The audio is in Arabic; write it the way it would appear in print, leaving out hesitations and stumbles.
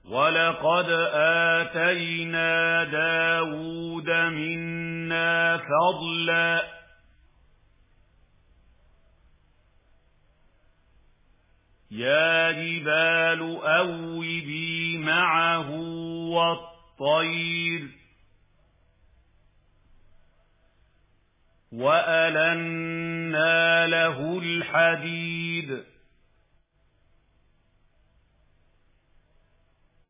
وَلَقَدْ آتَيْنَا دَاوُودَ مِنَّا فَضْلًا يَا جِبَالُ أَوِّبِي مَعَهُ وَالطَّيْرَ وَأَلَنَّا لَهُ الْحَدِيدَ